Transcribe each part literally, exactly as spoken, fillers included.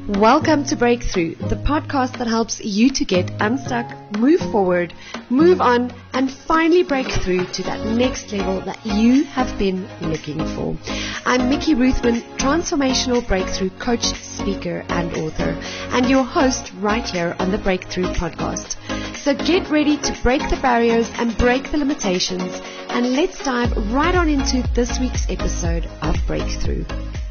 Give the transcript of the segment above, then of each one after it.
Welcome to Breakthrough, the podcast that helps you to get unstuck, move forward, move on, and finally break through to that next level that you have been looking for. I'm Mickey Ruthman, transformational breakthrough coach, speaker, and author, and your host right here on the Breakthrough podcast. So get ready to break the barriers and break the limitations, and let's dive right on into this week's episode of Breakthrough.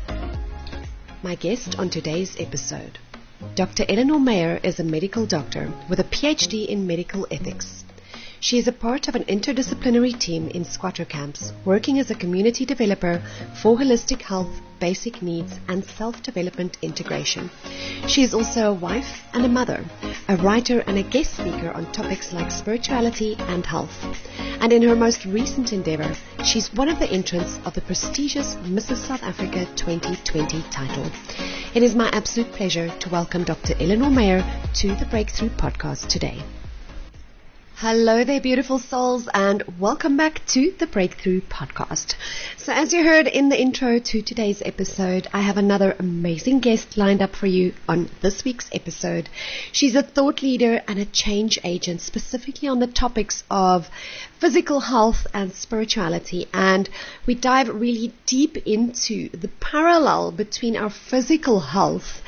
My guest on today's episode, Doctor Eleanor Meyer, is a medical doctor with a P H D in medical ethics. She is a part of an interdisciplinary team in squatter camps, working as a community developer for holistic health, basic needs, and self-development integration. She is also a wife and a mother, a writer and a guest speaker on topics like spirituality and health. And in her most recent endeavor, she's one of the entrants of the prestigious Missus South Africa twenty twenty title. It is my absolute pleasure to welcome Doctor Eleanor Meyer to the Breakthrough podcast today. Hello there, beautiful souls, and welcome back to the Breakthrough podcast. So as you heard in the intro to today's episode, I have another amazing guest lined up for you on this week's episode. She's a thought leader and a change agent, specifically on the topics of physical health and spirituality, and we dive really deep into the parallel between our physical health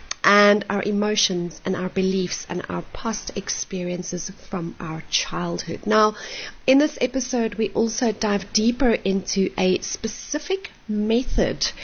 and our emotions and our beliefs and our past experiences from our childhood. Now, in this episode, we also dive deeper into a specific method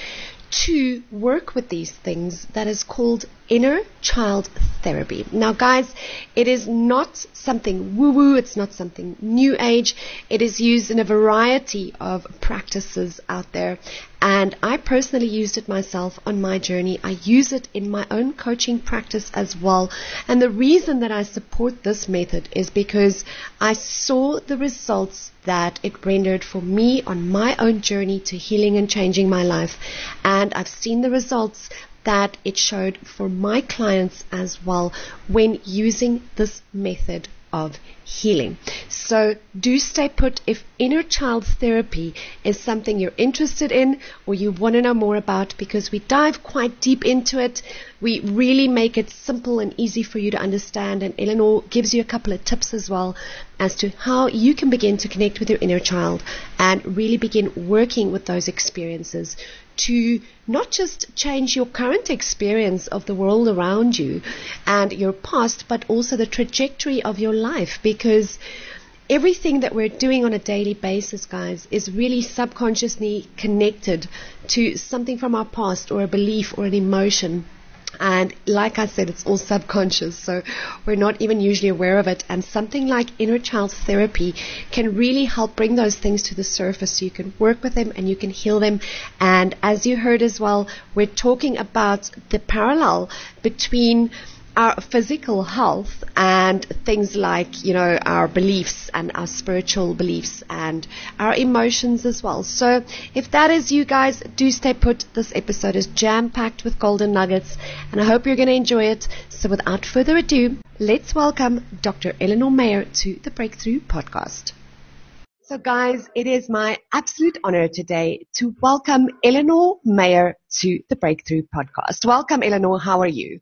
to work with these things that is called inner child therapy. Now, guys, it is not something woo-woo, it's not something new age. It is used in a variety of practices out there, and I personally used it myself on my journey. I use it in my own coaching practice as well, and the reason that I support this method is because I saw the results that it rendered for me on my own journey to healing and changing my life, and I've seen the results that it showed for my clients as well when using this method of healing. So do stay put if inner child therapy is something you're interested in or you want to know more about, because we dive quite deep into it. We really make it simple and easy for you to understand, and Eleanor gives you a couple of tips as well as to how you can begin to connect with your inner child and really begin working with those experiences to not just change your current experience of the world around you and your past, but also the trajectory of your life, because everything that we're doing on a daily basis, guys, is really subconsciously connected to something from our past or a belief or an emotion. And like I said, it's all subconscious, so we're not even usually aware of it. And something like inner child therapy can really help bring those things to the surface so you can work with them and you can heal them. And as you heard as well, we're talking about the parallel between our physical health and things like, you know, our beliefs and our spiritual beliefs and our emotions as well. So if that is you guys, do stay put. This episode is jam-packed with golden nuggets, and I hope you're going to enjoy it. So without further ado, let's welcome Doctor Eleanor Meyer to the Breakthrough podcast. So guys, it is my absolute honor today to welcome Eleanor Meyer to the Breakthrough podcast. Welcome, Eleanor. How are you?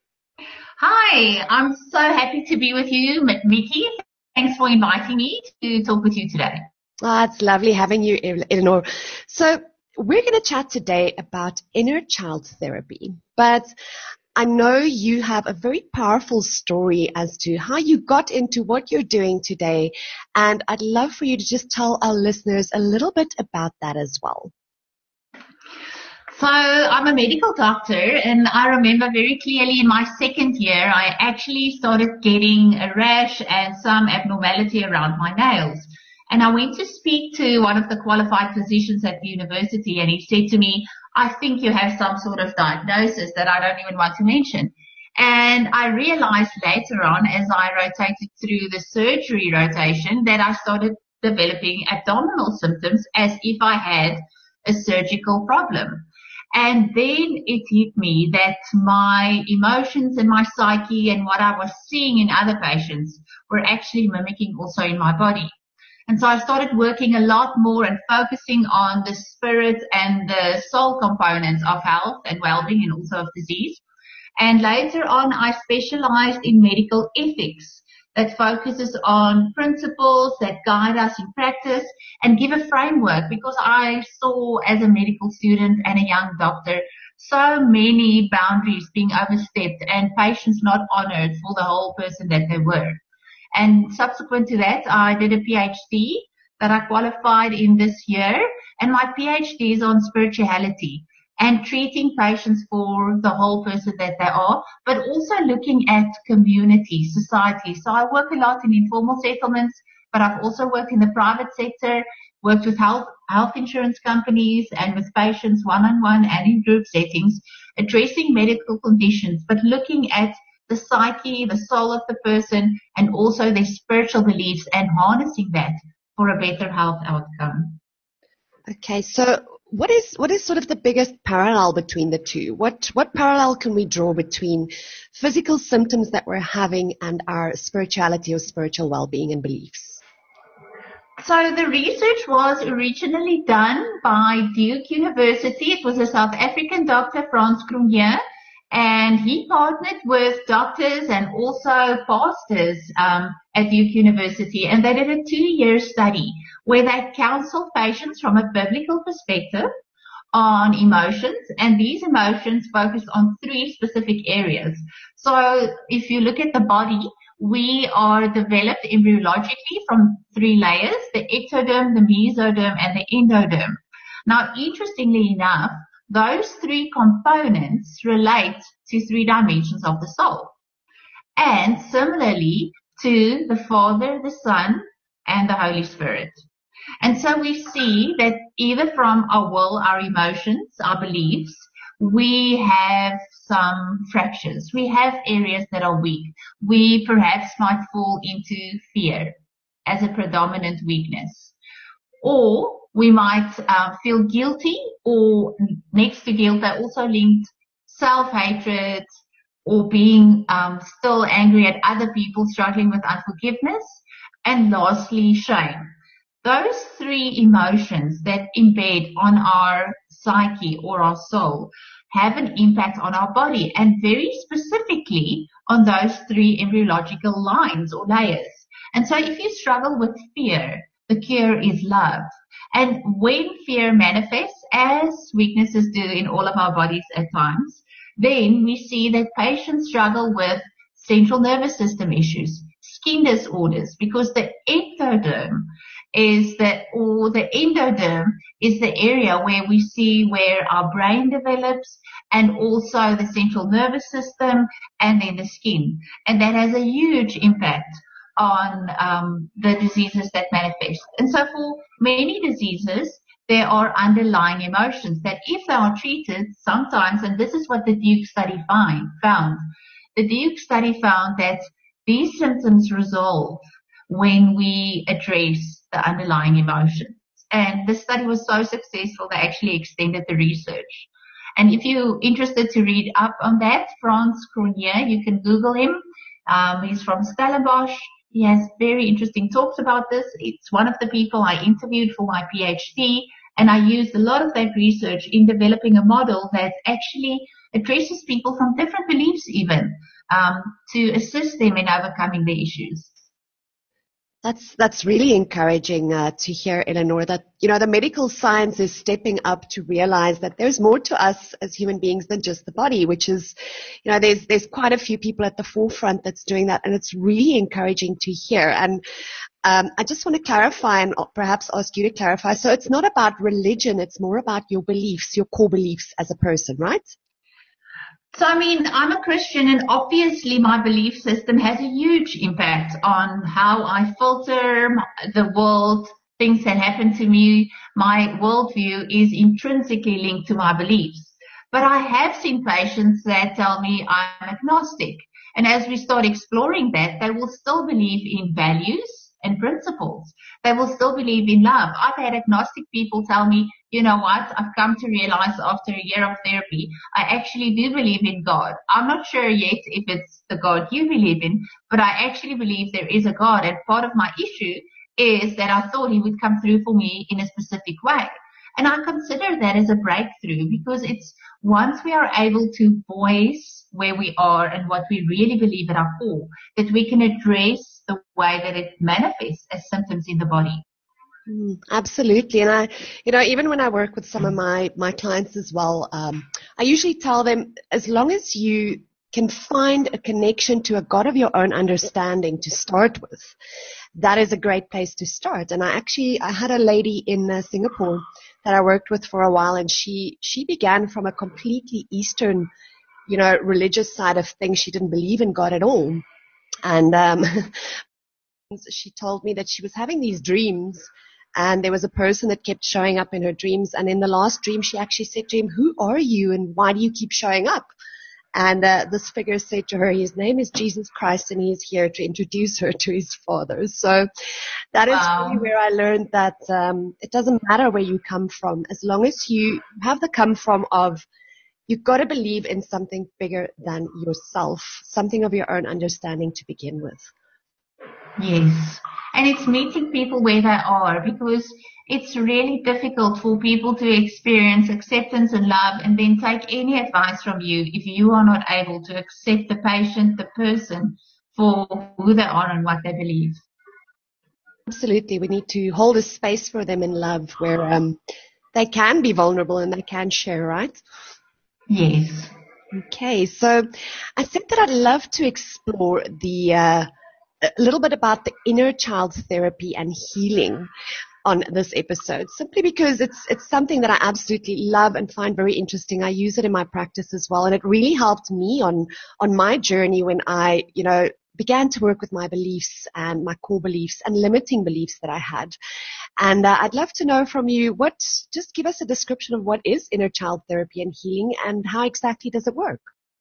Hi, I'm so happy to be with you, Mickey. Thanks for inviting me to talk with you today. Oh, it's lovely having you, Eleanor. So we're going to chat today about inner child therapy, but I know you have a very powerful story as to how you got into what you're doing today, and I'd love for you to just tell our listeners a little bit about that as well. So I'm a medical doctor, and I remember very clearly in my second year, I actually started getting a rash and some abnormality around my nails. And I went to speak to one of the qualified physicians at the university, and he said to me, I think you have some sort of diagnosis that I don't even want to mention. And I realized later on, as I rotated through the surgery rotation, that I started developing abdominal symptoms as if I had a surgical problem. And then it hit me that my emotions and my psyche and what I was seeing in other patients were actually mimicking also in my body. And so I started working a lot more and focusing on the spirit and the soul components of health and well-being and also of disease. And later on, I specialized in medical ethics that focuses on principles that guide us in practice and give a framework, because I saw as a medical student and a young doctor so many boundaries being overstepped and patients not honored for the whole person that they were. And subsequent to that, I did a PhD that I qualified in this year, and my PhD is on spirituality and treating patients for the whole person that they are, but also looking at community, society. So I work a lot in informal settlements, but I've also worked in the private sector, worked with health, health insurance companies and with patients one-on-one and in group settings, addressing medical conditions, but looking at the psyche, the soul of the person, and also their spiritual beliefs and harnessing that for a better health outcome. Okay, so what is what is sort of the biggest parallel between the two? What what parallel can we draw between physical symptoms that we're having and our spirituality or spiritual well-being and beliefs? So the research was originally done by Duke University. It was a South African doctor, Frans Cronje, and he partnered with doctors and also pastors um, at Duke University, and they did a two-year study where they counseled patients from a biblical perspective on emotions, and these emotions focused on three specific areas. So if you look at the body, we are developed embryologically from three layers: the ectoderm, the mesoderm, and the endoderm. Now, interestingly enough, those three components relate to three dimensions of the soul, and similarly to the Father, the Son, and the Holy Spirit. And so we see that either from our will, our emotions, our beliefs, we have some fractures. We have areas that are weak. We perhaps might fall into fear as a predominant weakness. Or we might uh, feel guilty, or next to guilt, I also linked self-hatred or being um, still angry at other people, struggling with unforgiveness, and lastly, shame. Those three emotions that embed on our psyche or our soul have an impact on our body, and very specifically on those three embryological lines or layers. And so if you struggle with fear, the cure is love. And when fear manifests, as weaknesses do in all of our bodies at times, then we see that patients struggle with central nervous system issues, skin disorders, because the ectoderm is the, or the endoderm is the area where we see where our brain develops, and also the central nervous system, and then the skin. And that has a huge impact on um, the diseases that manifest. And so for many diseases, there are underlying emotions that if they are treated sometimes, and this is what the Duke study find, found, the Duke study found that these symptoms resolve when we address the underlying emotions. And the study was so successful, they actually extended the research. And if you're interested to read up on that, Frans Cronje, you can Google him. Um, he's from Stellenbosch. He has very interesting talks about this. It's one of the people I interviewed for my PhD, and I used a lot of that research in developing a model that actually addresses people from different beliefs even, um, to assist them in overcoming the issues. That's that's really encouraging uh, to hear, Eleanor, that, you know, the medical science is stepping up to realize that there's more to us as human beings than just the body, which is, you know, there's there's quite a few people at the forefront that's doing that, and it's really encouraging to hear. And um, I just want to clarify and perhaps ask you to clarify. So it's not about religion, it's more about your beliefs, your core beliefs as a person, right? So, I mean, I'm a Christian, and obviously my belief system has a huge impact on how I filter the world, things that happen to me. My worldview is intrinsically linked to my beliefs. But I have seen patients that tell me I'm agnostic. And as we start exploring that, they will still believe in values and principles. They will still believe in love. I've had agnostic people tell me, you know what, I've come to realize after a year of therapy, I actually do believe in God. I'm not sure yet if it's the God you believe in, but I actually believe there is a God. And part of my issue is that I thought he would come through for me in a specific way. And I consider that as a breakthrough, because it's once we are able to voice where we are and what we really believe at our core, that we can address the way that it manifests as symptoms in the body. Mm, absolutely. And I, you know, even when I work with some of my, my clients as well, um, I usually tell them, as long as you can find a connection to a God of your own understanding to start with, that is a great place to start. And I actually, I had a lady in uh, Singapore that I worked with for a while, and she, she began from a completely Eastern, you know, religious side of things. She didn't believe in God at all. And, um, she told me that she was having these dreams, and there was a person that kept showing up in her dreams. And in the last dream, she actually said to him, "Who are you and why do you keep showing up?" And uh, this figure said to her, "His name is Jesus Christ, and he is here to introduce her to his Father." So that is Wow. really where I learned that um, it doesn't matter where you come from, as long as you have the come from of, you've got to believe in something bigger than yourself, something of your own understanding to begin with. Yes. And it's meeting people where they are, because it's really difficult for people to experience acceptance and love and then take any advice from you if you are not able to accept the patient, the person, for who they are and what they believe. Absolutely. We need to hold a space for them in love where um, they can be vulnerable and they can share, right? Yes. Okay. So I said that I'd love to explore the uh, a little bit about the inner child therapy and healing on this episode, simply because it's it's something that I absolutely love and find very interesting. I use it in my practice as well, and it really helped me on on my journey when I, you know, began to work with my beliefs and my core beliefs and limiting beliefs that I had. And uh, I'd love to know from you, what, just give us a description of what is inner child therapy and healing, and how exactly does it work?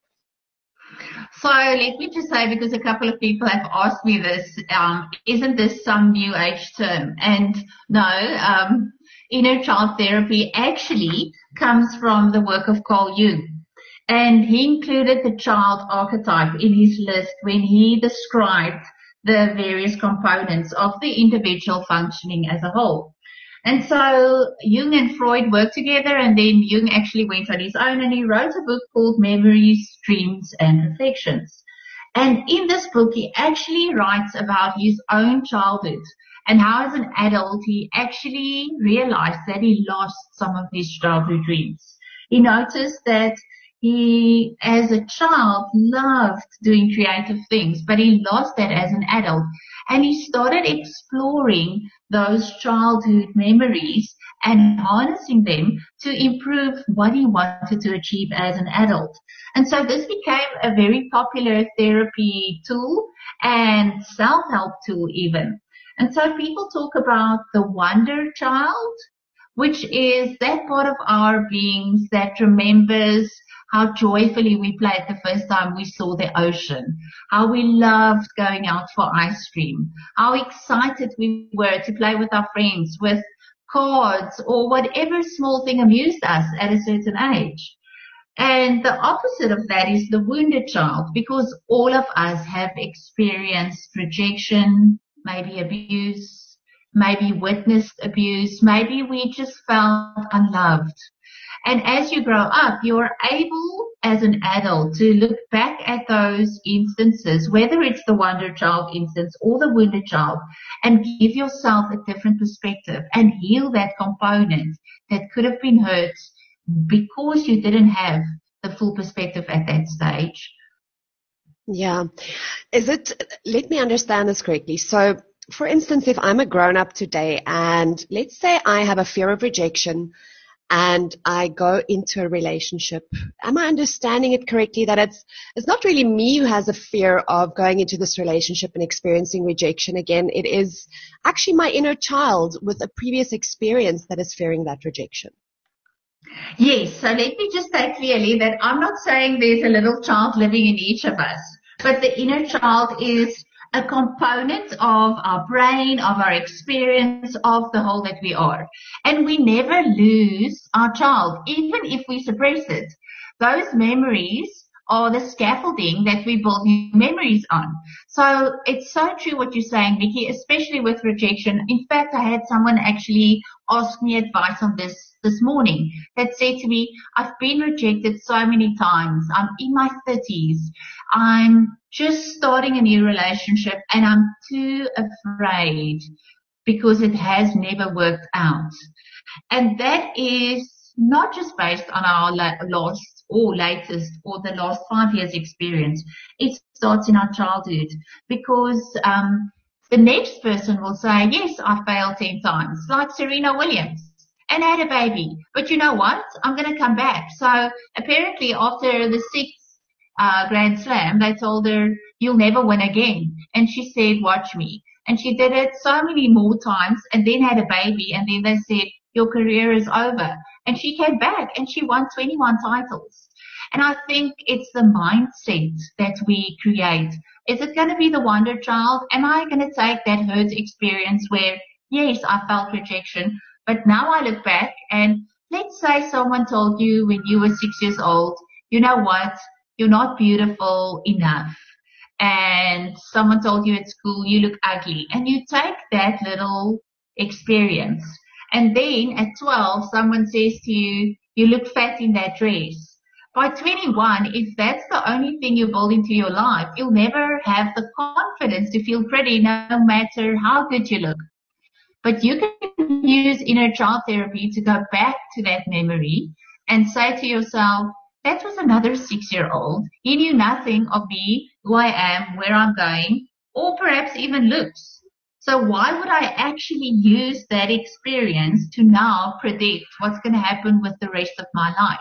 So let me just say, because a couple of people have asked me this, um, isn't this some new age term? And no, um, inner child therapy actually comes from the work of Carl Jung. And he included the child archetype in his list when he described the various components of the individual functioning as a whole. And so Jung and Freud worked together, and then Jung actually went on his own and he wrote a book called Memories, Dreams and Reflections. And in this book, he actually writes about his own childhood and how as an adult he actually realized that he lost some of his childhood dreams. He noticed that he, as a child, loved doing creative things, but he lost that as an adult. And he started exploring those childhood memories and harnessing them to improve what he wanted to achieve as an adult. And so this became a very popular therapy tool and self-help tool even. And so people talk about the wonder child, which is that part of our beings that remembers how joyfully we played the first time we saw the ocean, how we loved going out for ice cream, how excited we were to play with our friends with cards or whatever small thing amused us at a certain age. And the opposite of that is the wounded child, because all of us have experienced rejection, maybe abuse, maybe witnessed abuse, maybe we just felt unloved. And as you grow up, you're able as an adult to look back at those instances, whether it's the wonder child instance or the wounded child, and give yourself a different perspective and heal that component that could have been hurt because you didn't have the full perspective at that stage. Yeah. Is it, let me understand this correctly. So, for instance, if I'm a grown-up today and let's say I have a fear of rejection, and I go into a relationship, am I understanding it correctly that it's it's not really me who has a fear of going into this relationship and experiencing rejection again? It is actually my inner child with a previous experience that is fearing that rejection. Yes, so let me just say clearly that I'm not saying there's a little child living in each of us, but the inner child is a component of our brain, of our experience, of the whole that we are. And we never lose our child, even if we suppress it. Those memories are the scaffolding that we build new memories on. So it's so true what you're saying, Vicky, especially with rejection. In fact, I had someone actually ask me advice on this this morning that said to me, I've been rejected so many times. I'm in my thirties. I'm just starting a new relationship and I'm too afraid because it has never worked out. And that is not just based on our last or latest or the last five years experience. It starts in our childhood because um, the next person will say, yes, I failed ten times, like Serena Williams, and had a baby. But you know what? I'm going to come back. So apparently after the sixth uh, Grand Slam, they told her, you'll never win again. And she said, watch me. And she did it so many more times and then had a baby. And then they said, your career is over. And she came back and she won twenty-one titles. And I think it's the mindset that we create. Is it going to be the wonder child? Am I going to take that hurt experience where, yes, I felt rejection, but now I look back and let's say someone told you when you were six years old, you know what, you're not beautiful enough. And someone told you at school, you look ugly. And you take that little experience. And then at twelve, someone says to you, you look fat in that dress. By twenty-one, if that's the only thing you build into your life, you'll never have the confidence to feel pretty no matter how good you look. But you can use inner child therapy to go back to that memory and say to yourself, that was another six-year-old. He knew nothing of me, who I am, where I'm going, or perhaps even looks. So why would I actually use that experience to now predict what's going to happen with the rest of my life?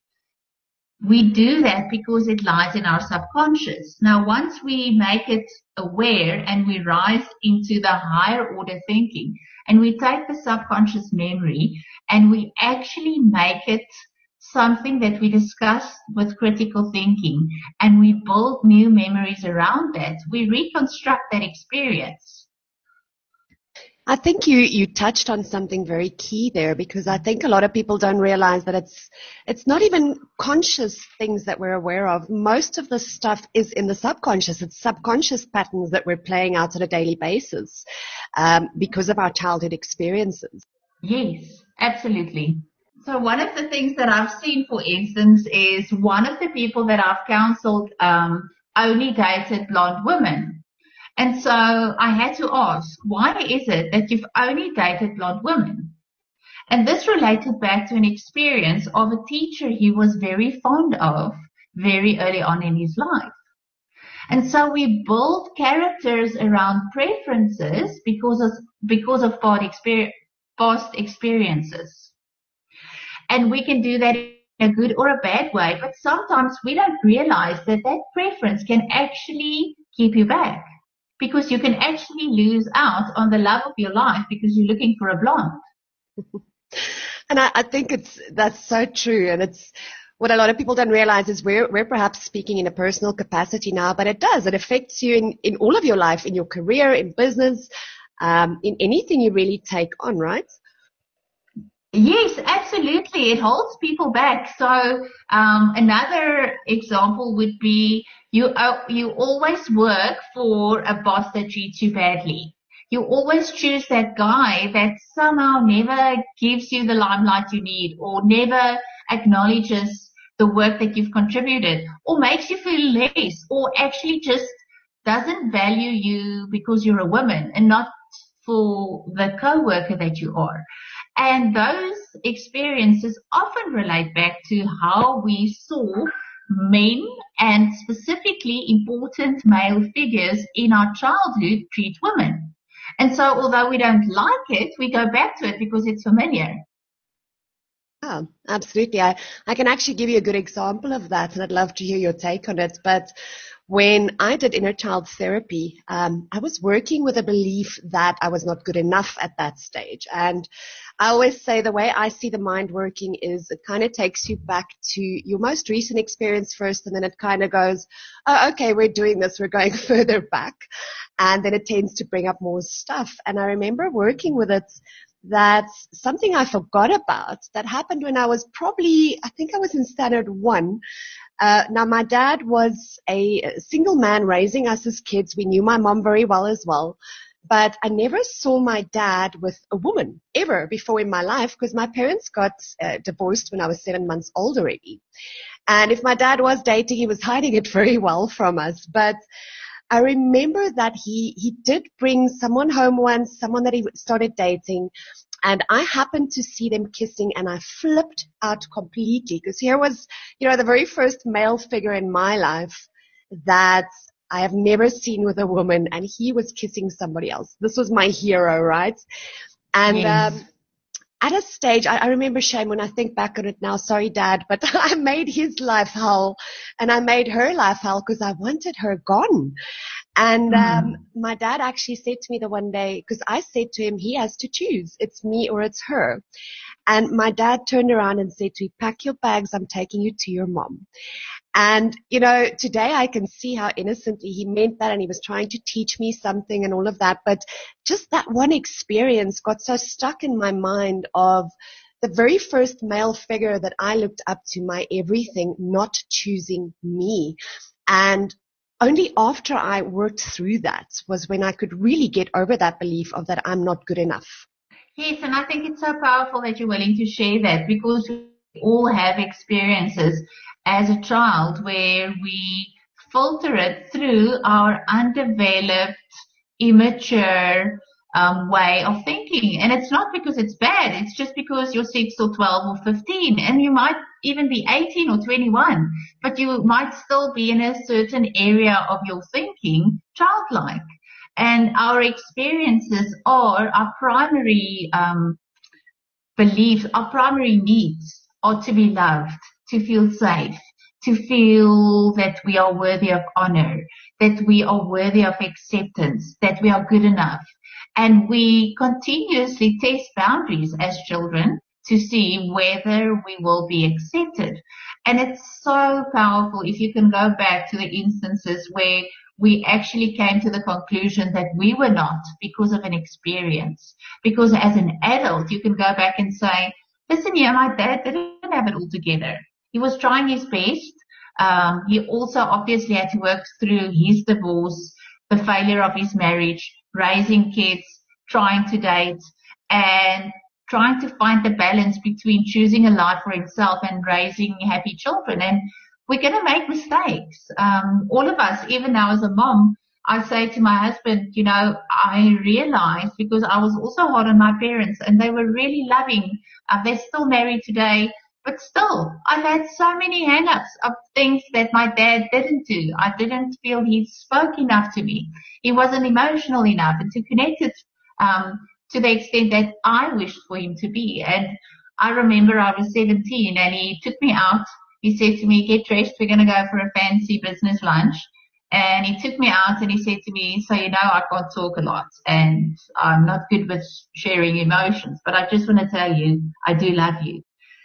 We do that because it lies in our subconscious. Now, once we make it aware and we rise into the higher order thinking and we take the subconscious memory and we actually make it something that we discuss with critical thinking and we build new memories around that, we reconstruct that experience. I think you, you touched on something very key there, because I think a lot of people don't realize that it's it's not even conscious things that we're aware of. Most of the stuff is in the subconscious. It's subconscious patterns that we're playing out on a daily basis um, because of our childhood experiences. Yes, absolutely. So one of the things that I've seen, for instance, is one of the people that I've counseled um, only dated blonde women. And so I had to ask, why is it that you've only dated blonde women? And this related back to an experience of a teacher he was very fond of very early on in his life. And so we build characters around preferences because of, because of past experience, past experiences. And we can do that in a good or a bad way, but sometimes we don't realize that that preference can actually keep you back. Because you can actually lose out on the love of your life because you're looking for a blonde. And I, I think it's that's so true. And it's what a lot of people don't realize is we're, we're perhaps speaking in a personal capacity now, but it does. It affects you in, in all of your life, in your career, in business, um, in anything you really take on, right? Yes, absolutely. It holds people back. So um, another example would be you uh, you always work for a boss that treats you badly. You always choose that guy that somehow never gives you the limelight you need or never acknowledges the work that you've contributed or makes you feel less or actually just doesn't value you because you're a woman and not for the co-worker that you are. And those experiences often relate back to how we saw men and specifically important male figures in our childhood treat women. And so although we don't like it, we go back to it because it's familiar. Yeah, absolutely. I, I can actually give you a good example of that, and I'd love to hear your take on it. But when I did inner child therapy, um, I was working with a belief that I was not good enough at that stage. And I always say the way I see the mind working is it kind of takes you back to your most recent experience first, and then it kind of goes, oh, okay, we're doing this, we're going further back. And then it tends to bring up more stuff. And I remember working with it. That's something I forgot about that happened when I was probably, I think I was in standard one. Uh, now, my dad was a single man raising us as kids. We knew my mom very well as well. But I never saw my dad with a woman ever before in my life because my parents got uh, divorced when I was seven months old already. And if my dad was dating, he was hiding it very well from us. But I remember that he, he did bring someone home once, someone that he started dating. And I happened to see them kissing and I flipped out completely because here was, you know, the very first male figure in my life that I have never seen with a woman, and he was kissing somebody else. This was my hero, right? And yes. um, at a stage, I, I remember, Shane, when I think back on it now, sorry, Dad, but I made his life hell, and I made her life hell because I wanted her gone. And mm. um, my dad actually said to me the one day, because I said to him, he has to choose. It's me or it's her. And my dad turned around and said to me, pack your bags, I'm taking you to your mom. And, you know, today I can see how innocently he meant that and he was trying to teach me something and all of that. But just that one experience got so stuck in my mind of the very first male figure that I looked up to, my everything, not choosing me. And only after I worked through that was when I could really get over that belief of that I'm not good enough. Yes, and I think it's so powerful that you're willing to share that because we all have experiences as a child where we filter it through our undeveloped, immature um, way of thinking. And it's not because it's bad. It's just because you're six or twelve or fifteen and you might even be eighteen or twenty-one, but you might still be in a certain area of your thinking childlike. And our experiences are our primary um, beliefs, our primary needs are to be loved, to feel safe, to feel that we are worthy of honor, that we are worthy of acceptance, that we are good enough. And we continuously test boundaries as children to see whether we will be accepted. And it's so powerful if you can go back to the instances where we actually came to the conclusion that we were not because of an experience. Because as an adult, you can go back and say, listen here, my dad didn't have it all together. He was trying his best. Um, he also obviously had to work through his divorce, the failure of his marriage, raising kids, trying to date, and trying to find the balance between choosing a life for himself and raising happy children. And we're going to make mistakes. Um, all of us, even now as a mom, I say to my husband, you know, I realized because I was also hard on my parents and they were really loving. Uh, they're still married today, but still, I've had so many hang-ups of things that my dad didn't do. I didn't feel he spoke enough to me. He wasn't emotional enough and to connect it um, to the extent that I wished for him to be. And I remember I was seventeen and he took me out. He said to me, get dressed, we're going to go for a fancy business lunch. And he took me out and he said to me, so you know I can't talk a lot and I'm not good with sharing emotions, but I just want to tell you I do love you.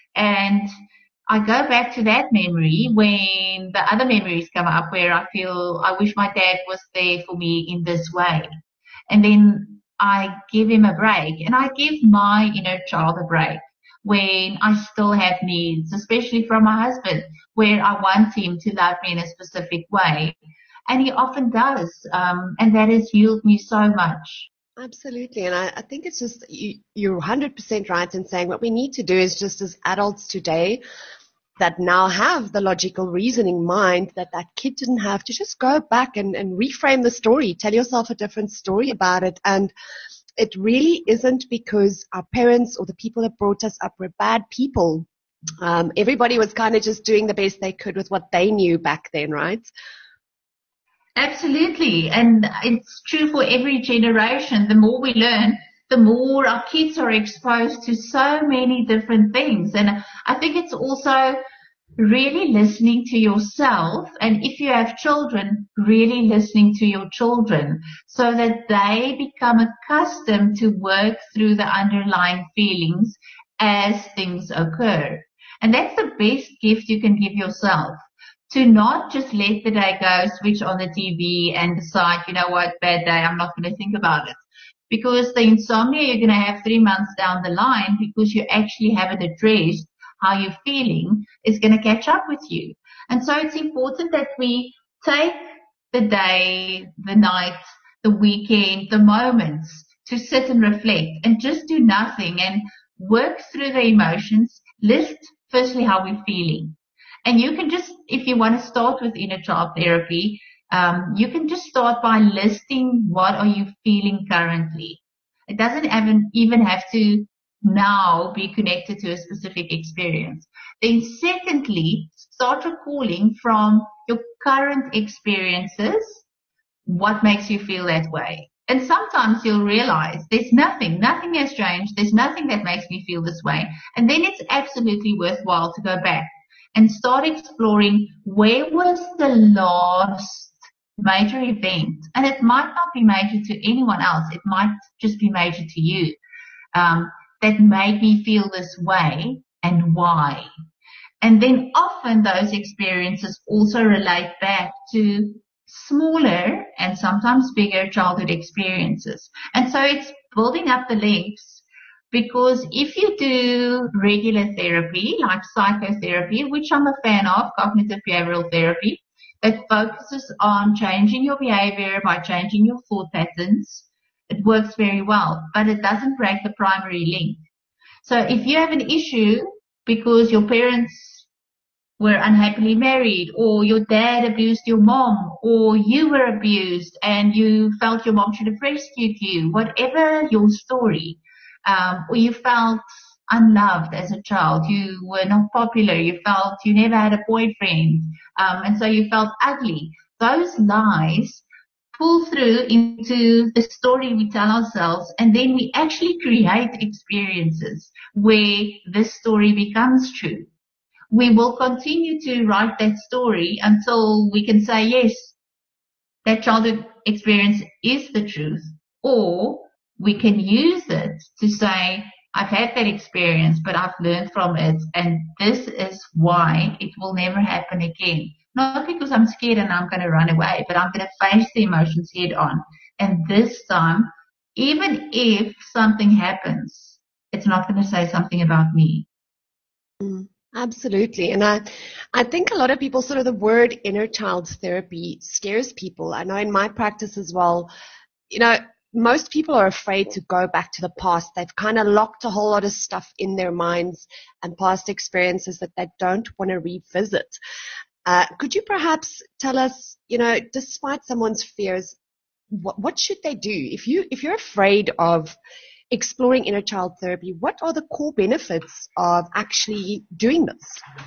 And I go back to that memory when the other memories come up where I feel I wish my dad was there for me in this way. And then I give him a break and I give my inner child a break when I still have needs, especially from my husband, where I want him to love me in a specific way. And he often does. Um, and that has healed me so much. Absolutely. And I, I think it's just, you, you're one hundred percent right in saying what we need to do is just as adults today that now have the logical reasoning mind that that kid didn't have, to just go back and, and reframe the story, tell yourself a different story about it. And it really isn't because our parents or the people that brought us up were bad people. Um, everybody was kind of just doing the best they could with what they knew back then, right? Absolutely. And it's true for every generation. The more we learn, the more our kids are exposed to so many different things. And I think it's also really listening to yourself. And if you have children, really listening to your children so that they become accustomed to work through the underlying feelings as things occur. And that's the best gift you can give yourself. To not just let the day go, switch on the T V and decide, you know what, bad day, I'm not going to think about it. Because the insomnia you're going to have three months down the line because you actually haven't addressed how you're feeling is going to catch up with you. And so it's important that we take the day, the night, the weekend, the moments to sit and reflect and just do nothing and work through the emotions, list firstly how we're feeling. And you can just, if you want to start with inner child therapy, um, you can just start by listing what are you feeling currently. It doesn't even, even have to now be connected to a specific experience. Then secondly, start recalling from your current experiences what makes you feel that way. And sometimes you'll realize there's nothing, nothing has changed. There's nothing that makes me feel this way. And then it's absolutely worthwhile to go back and start exploring where was the last major event. And it might not be major to anyone else. It might just be major to you, um, that made me feel this way and why. And then often those experiences also relate back to smaller and sometimes bigger childhood experiences. And so it's building up the links, because if you do regular therapy like psychotherapy, which I'm a fan of, cognitive behavioral therapy, that focuses on changing your behavior by changing your thought patterns, it works very well, but it doesn't break the primary link. So if you have an issue because your parents were unhappily married, or your dad abused your mom, or you were abused and you felt your mom should have rescued you, whatever your story, um, or you felt unloved as a child, you were not popular, you felt you never had a boyfriend, um, and so you felt ugly. Those lies pull through into the story we tell ourselves, and then we actually create experiences where this story becomes true. We will continue to write that story until we can say, yes, that childhood experience is the truth, or we can use it to say, I've had that experience, but I've learned from it, and this is why it will never happen again. Not because I'm scared and I'm going to run away, but I'm going to face the emotions head on. And this time, even if something happens, it's not going to say something about me. Mm. Absolutely. And I, I think a lot of people, sort of the word inner child therapy scares people. I know in my practice as well, you know, most people are afraid to go back to the past. They've kind of locked a whole lot of stuff in their minds and past experiences that they don't want to revisit. Uh, could you perhaps tell us, you know, despite someone's fears, what, what should they do? If you, if you're afraid of exploring inner child therapy, what are the core benefits of actually doing this?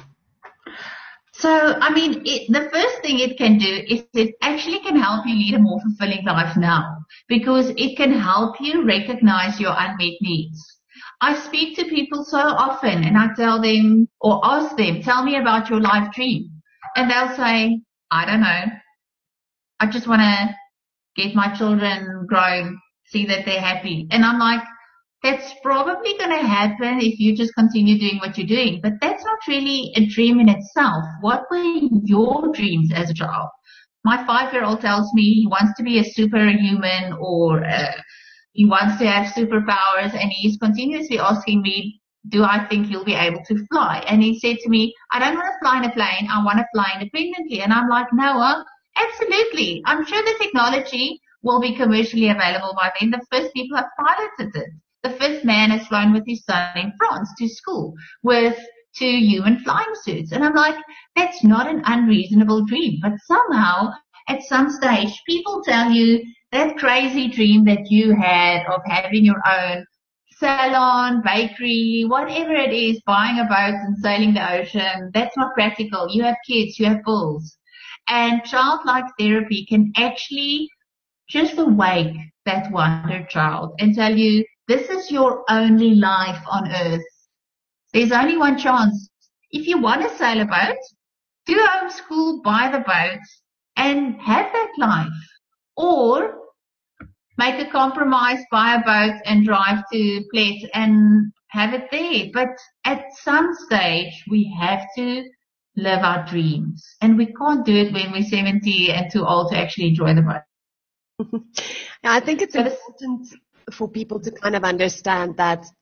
So, I mean, it, the first thing it can do is it actually can help you lead a more fulfilling life now, because it can help you recognize your unmet needs. I speak to people so often and I tell them or ask them, tell me about your life dream. And they'll say, I don't know. I just want to get my children grown, see that they're happy. And I'm like, that's probably going to happen if you just continue doing what you're doing. But that's not really a dream in itself. What were your dreams as a child? My five-year-old tells me he wants to be a superhuman, or uh, he wants to have superpowers, and he's continuously asking me, do I think he'll be able to fly? And he said to me, I don't want to fly in a plane. I want to fly independently. And I'm like, Noah, absolutely. I'm sure the technology will be commercially available by then. The first people have piloted it. The first man has flown with his son in France to school with two human flying suits. And I'm like, that's not an unreasonable dream. But somehow, at some stage, people tell you that crazy dream that you had of having your own salon, bakery, whatever it is, buying a boat and sailing the ocean, that's not practical. You have kids, you have bills. And childlike therapy can actually just awake that wonder child and tell you, this is your only life on earth. There's only one chance. If you want to sail a boat, do homeschool, buy the boat, and have that life. Or make a compromise, buy a boat, and drive to Plet and have it there. But at some stage, we have to live our dreams. And we can't do it when we're seventy and too old to actually enjoy the boat. I think it's important for people to kind of understand that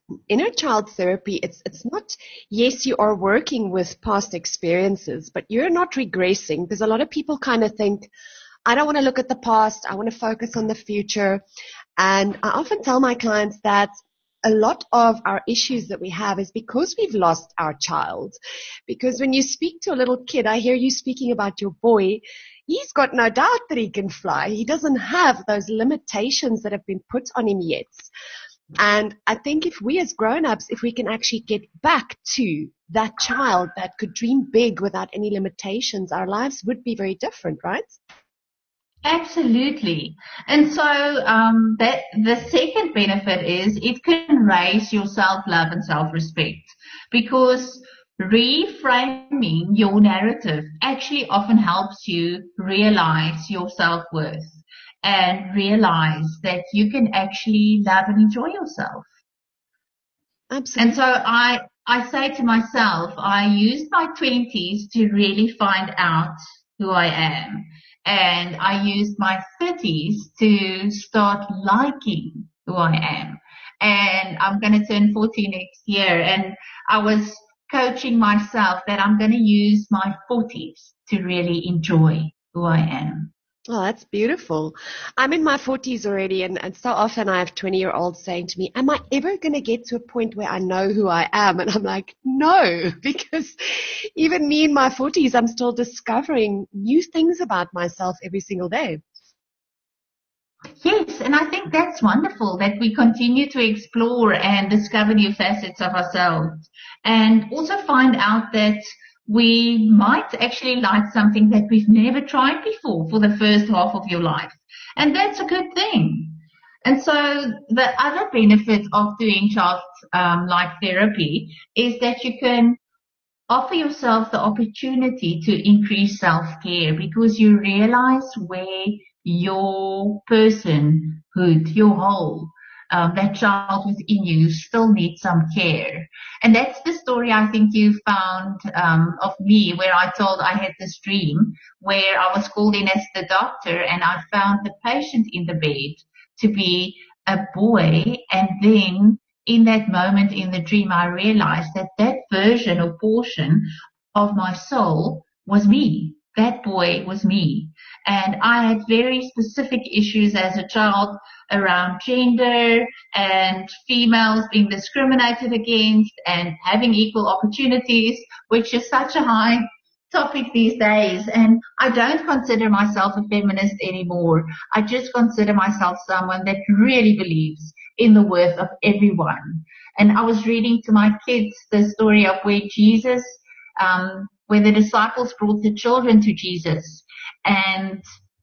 inner child therapy, it's it's not, yes, you are working with past experiences, but you're not regressing, because a lot of people kind of think, I don't want to look at the past, I want to focus on the future. And I often tell my clients that a lot of our issues that we have is because we've lost our child. Because when you speak to a little kid, I hear you speaking about your boy, he's got no doubt that he can fly. He doesn't have those limitations that have been put on him yet. And I think if we as grown-ups, if we can actually get back to that child that could dream big without any limitations, our lives would be very different, right? Absolutely. And so um, that the second benefit is it can raise your self-love and self-respect, because reframing your narrative actually often helps you realize your self-worth and realize that you can actually love and enjoy yourself. Absolutely. And so I, I say to myself, I used my twenties to really find out who I am. And I used my thirties to start liking who I am. And I'm going to turn forty next year. And I was coaching myself that I'm going to use my forties to really enjoy who I am. Oh, that's beautiful. I'm in my forties already, and, and so often I have twenty-year-olds saying to me, am I ever going to get to a point where I know who I am? And I'm like, no, because even me in my forties, I'm still discovering new things about myself every single day. Yes, and I think that's wonderful that we continue to explore and discover new facets of ourselves, and also find out that we might actually like something that we've never tried before for the first half of your life. And that's a good thing. And so the other benefit of doing child um, life therapy is that you can offer yourself the opportunity to increase self-care, because you realize where your personhood, your whole, Um, that child within you still needs some care. And that's the story I think you found um, of me, where I told I had this dream where I was called in as the doctor, and I found the patient in the bed to be a boy. And then in that moment in the dream, I realized that that version or portion of my soul was me. That boy was me. And I had very specific issues as a child around gender and females being discriminated against and having equal opportunities, which is such a high topic these days. And I don't consider myself a feminist anymore. I just consider myself someone that really believes in the worth of everyone. And I was reading to my kids the story of where Jesus, um, where the disciples brought the children to Jesus, and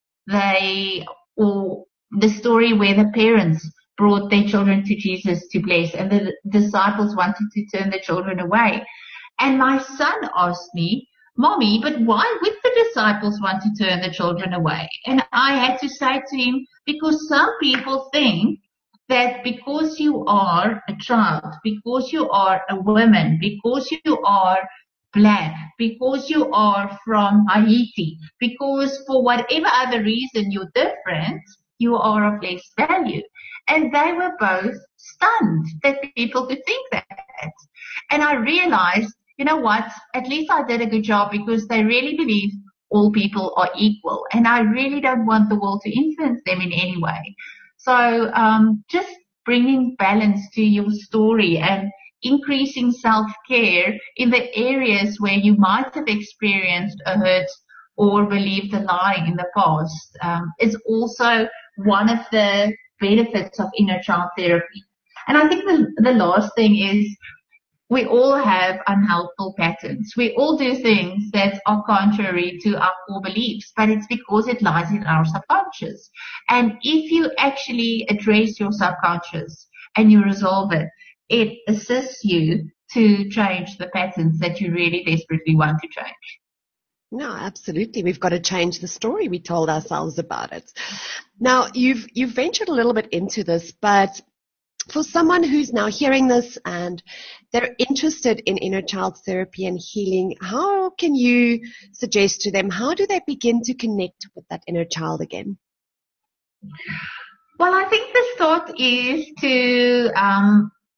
they, or the story where the parents brought their children to Jesus to bless, and the disciples wanted to turn the children away. And my son asked me, Mommy, but why would the disciples want to turn the children away? And I had to say to him, because some people think that because you are a child, because you are a woman, because you are Black, because you are from Haiti, because for whatever other reason you're different, you are of less value. And they were both stunned that people could think that. And I realized, you know what, at least I did a good job, because they really believe all people are equal. And I really don't want the world to influence them in any way. So um, just bringing balance to your story and increasing self-care in the areas where you might have experienced a hurt or believed a lie in the past um, is also one of the benefits of inner child therapy. And I think the, the last thing is we all have unhelpful patterns. We all do things that are contrary to our core beliefs, but it's because it lies in our subconscious. And if you actually address your subconscious and you resolve it, it assists you to change the patterns that you really desperately want to change. No, absolutely. We've got to change the story we told ourselves about it. Now, you've you've ventured a little bit into this, but for someone who's now hearing this and they're interested in inner child therapy and healing, how can you suggest to them, how do they begin to connect with that inner child again? Well, I think the start is to um,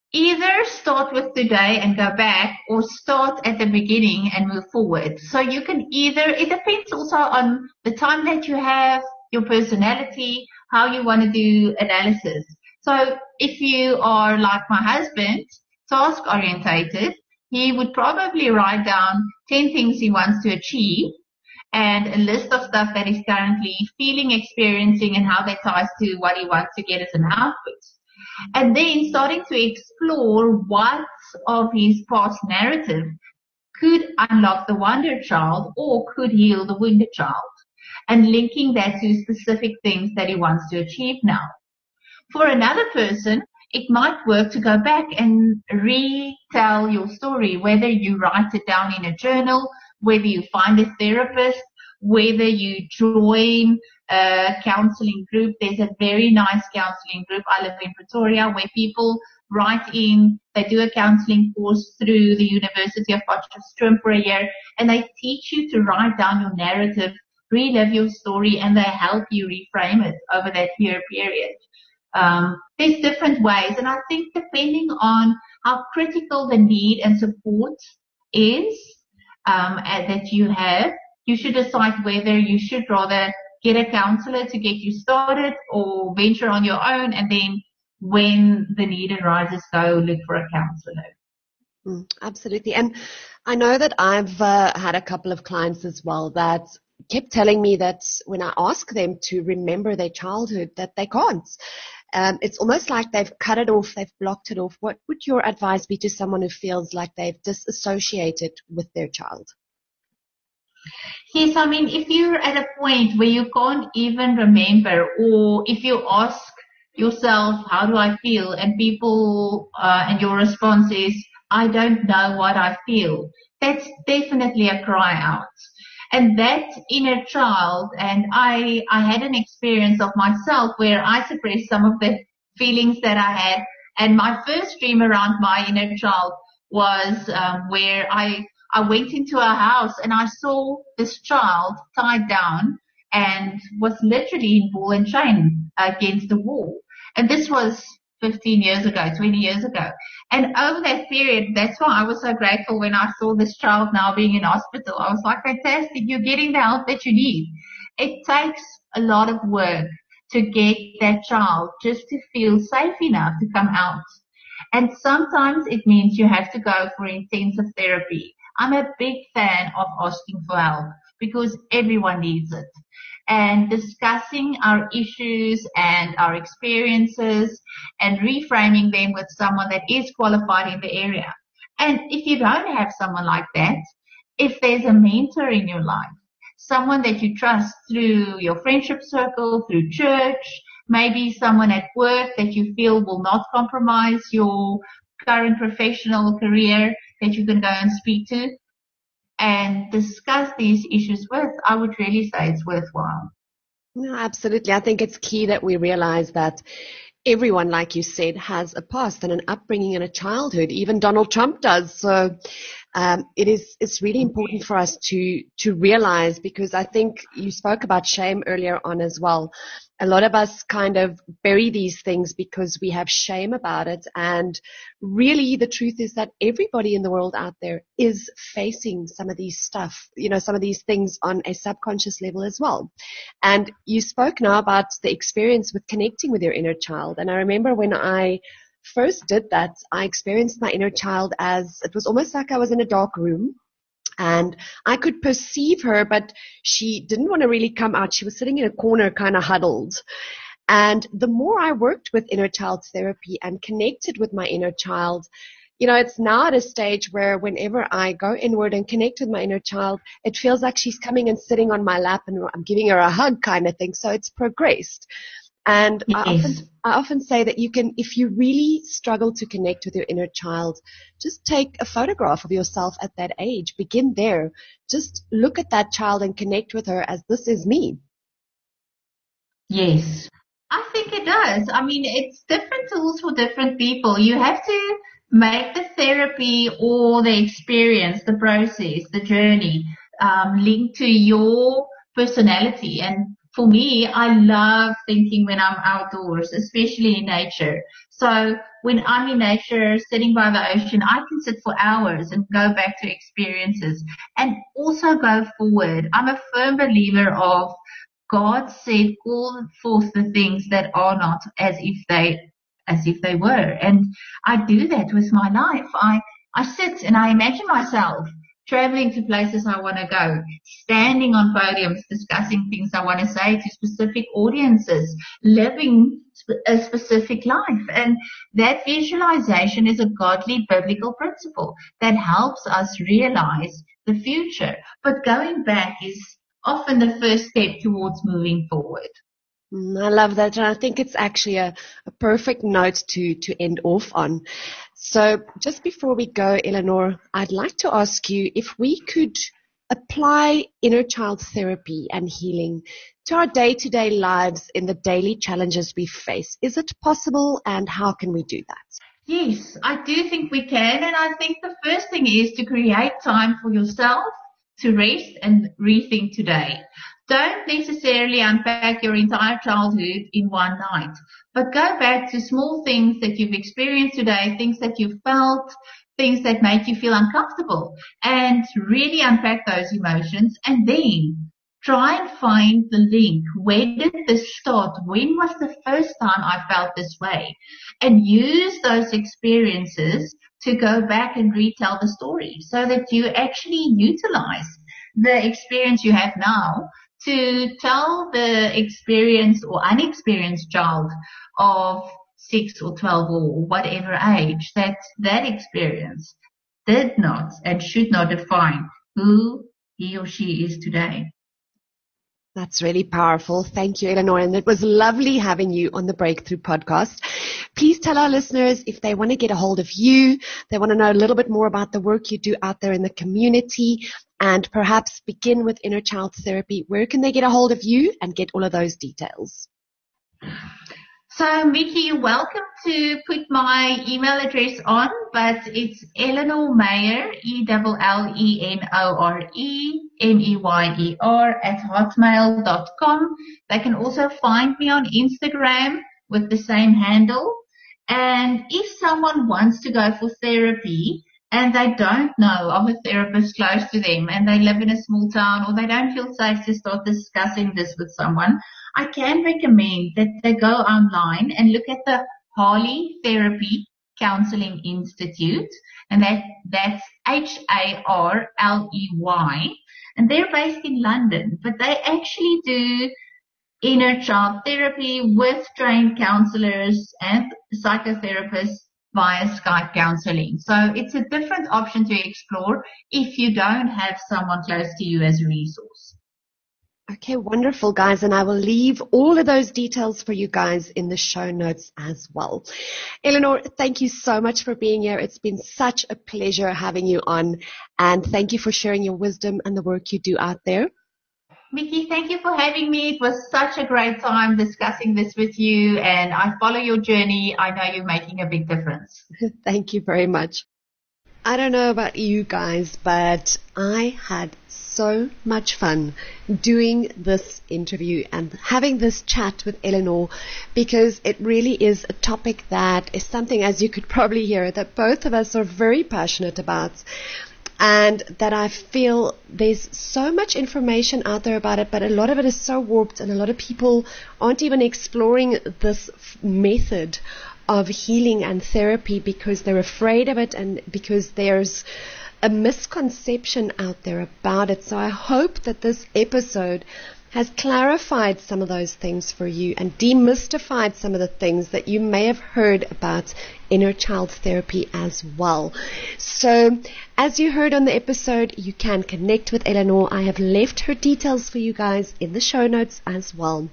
either start with today and go back, or start at the beginning and move forward. So you can either, it depends also on the time that you have, your personality, how you want to do analysis. So if you are like my husband, task orientated, he would probably write down ten things he wants to achieve and a list of stuff that he's currently feeling, experiencing, and how that ties to what he wants to get as an output. And then starting to explore what of his past narrative could unlock the wonder child or could heal the wounded child, and linking that to specific things that he wants to achieve now. For another person, it might work to go back and retell your story, whether you write it down in a journal, whether you find a therapist, whether you join a counseling group. There's a very nice counseling group. I live in Pretoria where people write in, they do a counseling course through the University of Potchefstroom for a year, and they teach you to write down your narrative, relive your story, and they help you reframe it over that year period. Um, there's different ways, and I think depending on how critical the need and support is um, that you have, you should decide whether you should rather get a counselor to get you started or venture on your own, and then when the need arises, go look for a counselor. Mm, absolutely. And I know that I've uh, had a couple of clients as well that kept telling me that when I ask them to remember their childhood, that they can't. Um, it's almost like they've cut it off, they've blocked it off. What would your advice be to someone who feels like they've disassociated with their child? Yes, I mean, if you're at a point where you can't even remember, or if you ask yourself, how do I feel? And people, uh, and your response is, I don't know what I feel. That's definitely a cry out. And that inner child, and I, I had an experience of myself where I suppressed some of the feelings that I had. And my first dream around my inner child was um, where I, I went into a house and I saw this child tied down and was literally in ball and chain against the wall. And this was fifteen years ago, twenty years ago. And over that period, that's why I was so grateful when I saw this child now being in hospital. I was like, fantastic, you're getting the help that you need. It takes a lot of work to get that child just to feel safe enough to come out. And sometimes it means you have to go for intensive therapy. I'm a big fan of asking for help because everyone needs it. And discussing our issues and our experiences and reframing them with someone that is qualified in the area. And if you don't have someone like that, if there's a mentor in your life, someone that you trust through your friendship circle, through church, maybe someone at work that you feel will not compromise your current professional career that you can go and speak to and discuss these issues with, I would really say it's worthwhile. No, absolutely. I think it's key that we realize that everyone, like you said, has a past and an upbringing and a childhood. Even Donald Trump does. So um, it is, it's really important for us to, to realize, because I think you spoke about shame earlier on as well. A lot of us kind of bury these things because we have shame about it. And really the truth is that everybody in the world out there is facing some of these stuff, you know, some of these things on a subconscious level as well. And you spoke now about the experience with connecting with your inner child. And I remember when I first did that, I experienced my inner child as, it was almost like I was in a dark room. And I could perceive her, but she didn't want to really come out. She was sitting in a corner, kind of huddled. And the more I worked with inner child therapy and connected with my inner child, you know, it's now at a stage where whenever I go inward and connect with my inner child, it feels like she's coming and sitting on my lap and I'm giving her a hug kind of thing. So it's progressed. And yes. I often, I often say that you can, if you really struggle to connect with your inner child, just take a photograph of yourself at that age. Begin there. Just look at that child and connect with her as this is me. Yes, I think it does. I mean, it's different tools for different people. You have to make the therapy or the experience, the process, the journey, um, linked to your personality. And for me, I love thinking when I'm outdoors, especially in nature. So when I'm in nature, sitting by the ocean, I can sit for hours and go back to experiences and also go forward. I'm a firm believer of God said, call forth the things that are not as if they, as if they were. And I do that with my life. I, I sit and I imagine myself traveling to places I want to go, standing on podiums, discussing things I want to say to specific audiences, living a specific life. And that visualization is a godly biblical principle that helps us realize the future. But going back is often the first step towards moving forward. I love that, and I think it's actually a, a perfect note to, to end off on. So just before we go, Eleanor, I'd like to ask you if we could apply inner child therapy and healing to our day-to-day lives in the daily challenges we face. Is it possible, and how can we do that? Yes, I do think we can, and I think the first thing is to create time for yourself to rest and rethink today. Don't necessarily unpack your entire childhood in one night, but go back to small things that you've experienced today, things that you felt, things that make you feel uncomfortable, and really unpack those emotions, and then try and find the link. Where did this start? When was the first time I felt this way? And use those experiences to go back and retell the story so that you actually utilize the experience you have now to tell the experienced or unexperienced child of six or twelve or whatever age that that experience did not and should not define who he or she is today. That's really powerful. Thank you, Eleanor. And it was lovely having you on the Breakthrough Podcast. Please tell our listeners if they want to get a hold of you, they want to know a little bit more about the work you do out there in the community, and perhaps begin with inner child therapy. Where can they get a hold of you and get all of those details? So, Mickey, you're welcome to put my email address on, but it's Eleanor Meyer, E L L E N O R E M E Y E R at hotmail dot com. They can also find me on Instagram with the same handle. And if someone wants to go for therapy and they don't know of a therapist close to them and they live in a small town or they don't feel safe to start discussing this with someone, I can recommend that they go online and look at the Harley Therapy Counseling Institute, and that, that's H A R L E Y, and they're based in London, but they actually do inner child therapy with trained counselors and psychotherapists via Skype counseling. So it's a different option to explore if you don't have someone close to you as a resource. Okay, wonderful, guys. And I will leave all of those details for you guys in the show notes as well. Eleanor, thank you so much for being here. It's been such a pleasure having you on. And thank you for sharing your wisdom and the work you do out there. Mickey, thank you for having me. It was such a great time discussing this with you. And I follow your journey. I know you're making a big difference. Thank you very much. I don't know about you guys, but I had so much fun doing this interview and having this chat with Eleanor, because it really is a topic that is something, as you could probably hear, that both of us are very passionate about, and that I feel there's so much information out there about it, but a lot of it is so warped and a lot of people aren't even exploring this method of healing and therapy because they're afraid of it and because there's a misconception out there about it. So I hope that this episode has clarified some of those things for you and demystified some of the things that you may have heard about inner child therapy as well. So as you heard on the episode, you can connect with Eleanor. I have left her details for you guys in the show notes as well.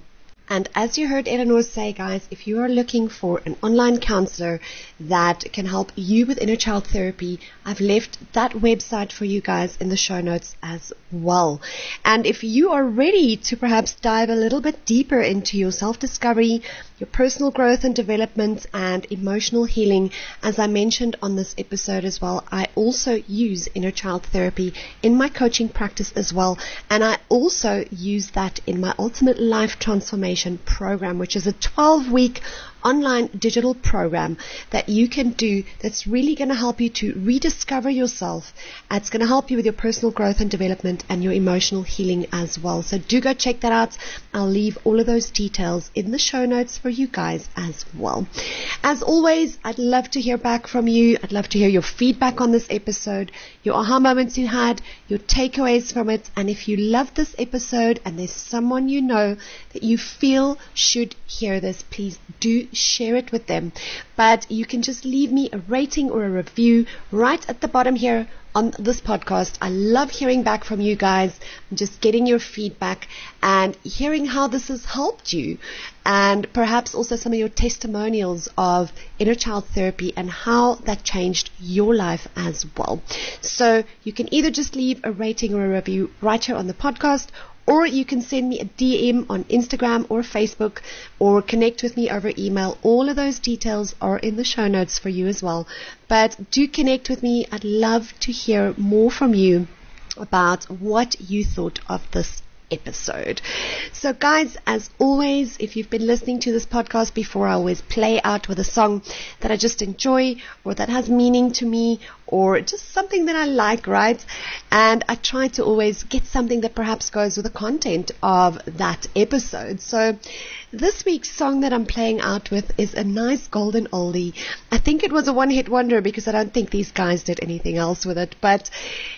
And as you heard Eleanor say, guys, if you are looking for an online counselor that can help you with inner child therapy, I've left that website for you guys in the show notes as well. And if you are ready to perhaps dive a little bit deeper into your self-discovery, your personal growth and development, and emotional healing, as I mentioned on this episode as well, I also use inner child therapy in my coaching practice as well. And I also use that in my Ultimate Life Transformation Program, which is a twelve-week online digital program that you can do that's really going to help you to rediscover yourself. It's going to help you with your personal growth and development and your emotional healing as well. So do go check that out. I'll leave all of those details in the show notes for you guys as well. As always, I'd love to hear back from you. I'd love to hear your feedback on this episode, your aha moments you had, your takeaways from it. And if you loved this episode and there's someone you know that you feel should hear this, please do share it with them. But you can just leave me a rating or a review right at the bottom here on this podcast. I love hearing back from you guys, just getting your feedback and hearing how this has helped you, and perhaps also some of your testimonials of inner child therapy and how that changed your life as well. So you can either just leave a rating or a review right here on the podcast, or you can send me a D M on Instagram or Facebook, or connect with me over email. All of those details are in the show notes for you as well. But do connect with me. I'd love to hear more from you about what you thought of this episode. So guys, as always, if you've been listening to this podcast before, I always play out with a song that I just enjoy, or that has meaning to me, or just something that I like, right? And I try to always get something that perhaps goes with the content of that episode. So this week's song that I'm playing out with is a nice golden oldie. I think it was a one-hit wonder because I don't think these guys did anything else with it, but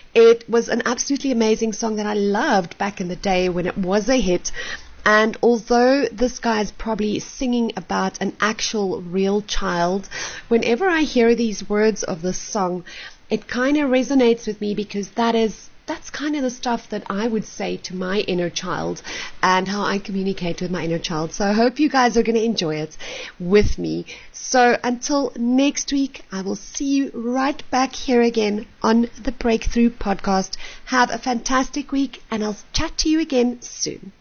it was an absolutely amazing song that I loved back in the day when it was a hit. And although this guy is probably singing about an actual real child, whenever I hear these words of this song, it kind of resonates with me, because that is that's kind of the stuff that I would say to my inner child and how I communicate with my inner child. So I hope you guys are going to enjoy it with me. So until next week, I will see you right back here again on the Breakthrough Podcast. Have a fantastic week, and I'll chat to you again soon.